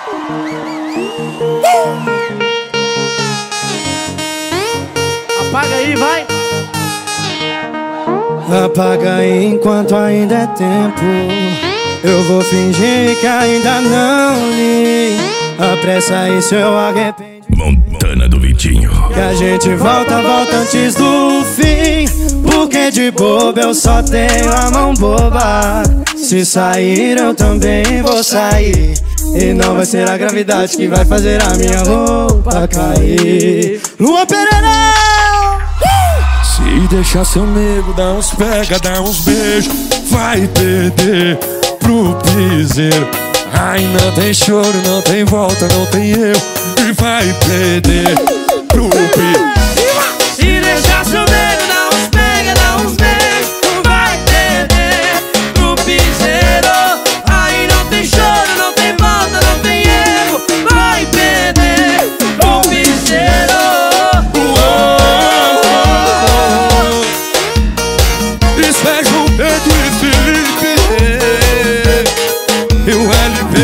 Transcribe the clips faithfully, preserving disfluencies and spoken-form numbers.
Apaga aí, vai. Apaga aí enquanto ainda é tempo. Eu vou fingir que ainda não li. Apressa aí se eu arrependo. Montana do Vitinho. Que a gente volta, volta antes do fim. Porque de boba eu só tenho a mão boba. Se sair eu também vou sair. E não vai ser a gravidade que vai fazer a minha roupa cair. Lua Pereira! Se deixar seu nego, dá uns pega, dá uns beijos, vai perder pro piseiro. Ai, não tem choro, não tem volta, não tem erro. E vai perder pro piseiro. Se deixar seu nego, dá uns pega, dá uns beijos, vai perder pro piseiro. Aí não tem choro, não tem volta, não tem erro. Vai perder pro piseiro. Isso é João Pedro e Felipe e o L P.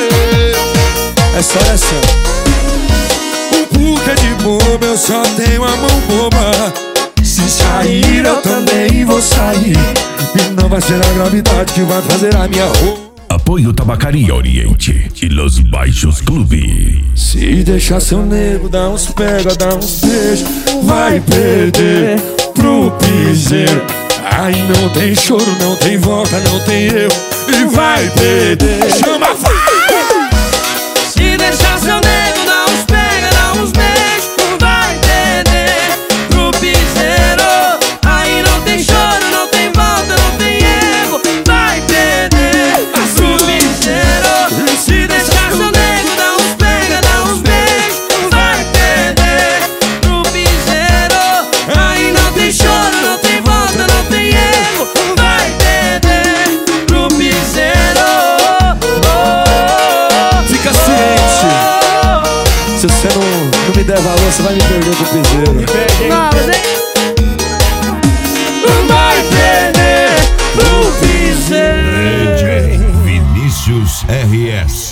É só essa. O porque de boba eu só tenho a mão boba. Se sair eu também vou sair. E não vai ser a gravidade que vai fazer a minha roupa. Apoio Tabacaria Oriente e Los Baixos Clube. Se deixar seu nego, dá uns pega, dá uns beijos, vai perder pro piseiro. Ai, não tem choro, não tem volta, não tem erro. E vai perder. Chama a Se deixar seu nego, dá uns pega, dá uns beijos, vai perder pro piseiro. Aí não tem choro, não tem volta, não tem erro. Vai perder pro piseiro. Se deixar seu nego, dá uns pega, dá uns beijos, vai perder pro piseiro. Aí não tem choro, não tem volta, não tem erro. Vai perder pro piseiro. Fica ciente. Se você não, não me der valor, você vai me perder pro piseiro. Não, mas é... Vai perder pro piseiro. D J Vinícius R S.